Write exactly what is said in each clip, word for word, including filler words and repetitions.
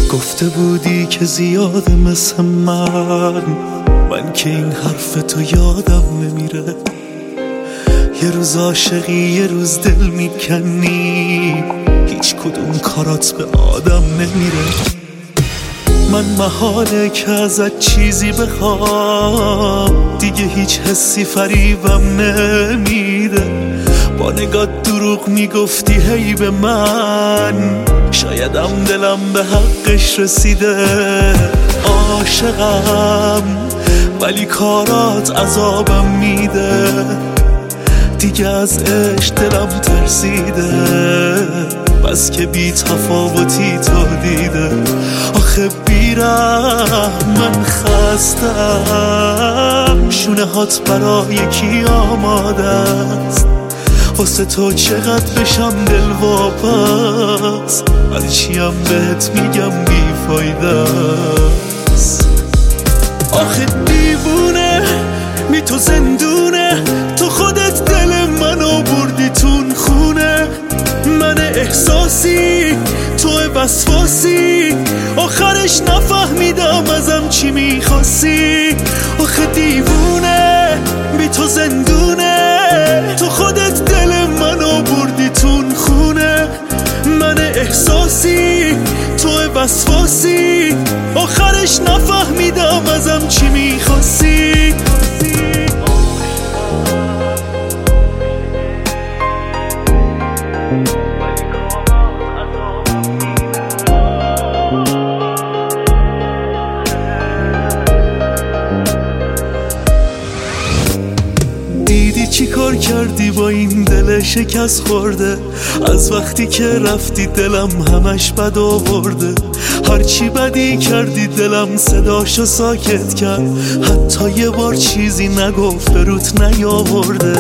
گفته بودی که زیاده مثل من، من که این حرف تو یادم نمیره. یه روز عاشقی یه روز دل میکنی، هیچ کدوم کارات به آدم نمیره. من محاله که ازت چیزی بخوام، دیگه هیچ حسی فریبم نمیده. با نگات دروغ میگفتی هی به من، شایدم دلم به حقش رسیده. عاشقم ولی کارات عذابم میده، دیگه از عشق دلم ترسیده. بس که بی تفاوتی تو دیده. آخه بیرم من خستم، شونه هات برای کی آماده است؟ واسه تو چقدر بشم دل واپس، ولی چیم بهت میگم بی فایده است. آخه دیوونه می تو زندونه، تو خودت دل منو بردی تون خونه. من احساسی تو وسواسی، آخرش نفهمیدم ازم چی میخواستی. آخه دیوونه بی تو زندونه، تو خودت دل منو بردی تون خونه. من احساسی تو وسواسی، آخرش نفهمیدم ازم چی میخواستی. دیدی چی کار کردی با این دل شکست خورده؟ از وقتی که رفتی دلم همش بد آورده. هرچی بدی کردی دلم صداشو ساکت کرد، حتی یه بار چیزی نگفت به روت نیاورده.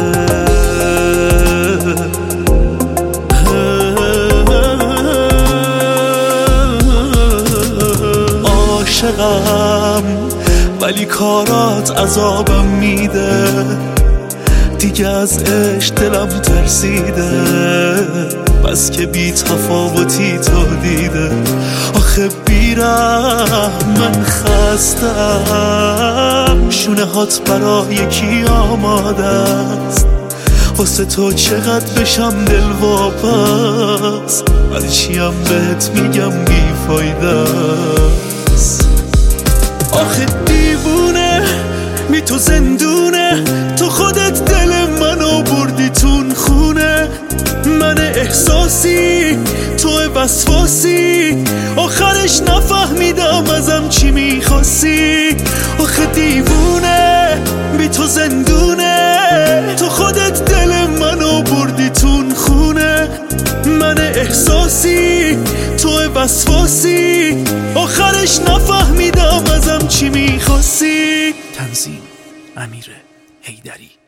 عاشقم ولی کارات عذابم میده، دیگه از عشق دلم ترسیده. بس که بی تفاوتی تو دیده. آخه بیرم من خستم، شونه هات برای کی آماده است؟ واسه تو چقدر بشم دل واپس، ولی چیم بهت میگم بی فایده است. آخه دیوونه می تو زندونه، تو خودت دل منو بردی تون خونه. من احساسی تو وسواسی، آخرش نفهمیدم ازم چی میخواستی. آخه دیوونه بی تو زندونه، تو خودت دل منو بردی تون خونه. من احساسی تو وسواسی، آخرش نفهمیدم ازم چی میخواستی. تنظیم امیر حیدری.